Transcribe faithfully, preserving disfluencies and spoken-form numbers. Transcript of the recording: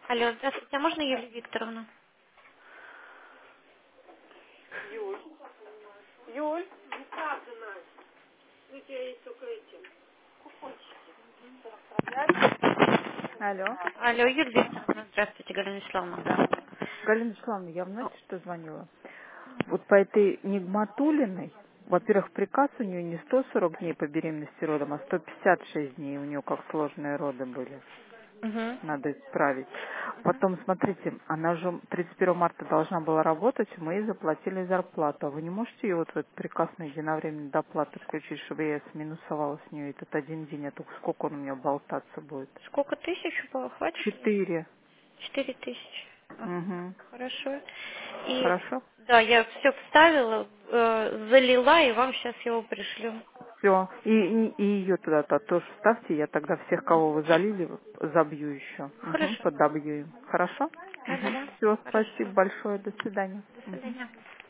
Алло, здравствуйте, а можно Юлию Викторовну? Юль. Юль. У тебя есть только эти купончики. Алло. Алло, Юлия Викторовна, здравствуйте, Галина Вячеславовна. Да. Галина Вячеславовна, я вам знаете, что звонила? Вот по этой Нигматулиной, во-первых, приказ у нее не сто сорок дней по беременности родом, а сто пятьдесят шесть дней. У нее как сложные роды были. Угу. Надо исправить. Потом, смотрите, она же тридцать первого марта должна была работать, мы ей заплатили зарплату. А вы не можете ее вот в этот приказ на единовременную доплату включить, чтобы я сминусовала с нее этот один день, а то сколько он у меня болтаться будет? Сколько тысяч было? Хватит ей? Четыре. Четыре тысячи. Ага, Угу. хорошо. И Хорошо? да, я все вставила, э, залила, и вам сейчас его пришлю. Все. И, и, и ее туда-то тоже ставьте, я тогда всех, кого вы залили, забью еще. Угу, Хорошо. подобью им. Хорошо? Да, да, Угу. да. Все, Хорошо. спасибо большое, до свидания. До Мгм. свидания.